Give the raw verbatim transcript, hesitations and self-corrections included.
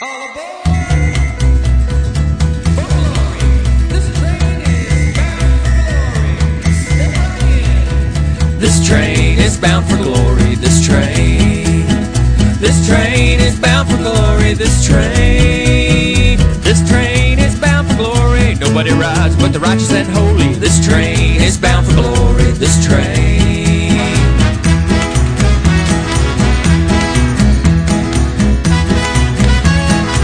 All aboard for glory. This train is bound for glory. Step right in. This train is bound for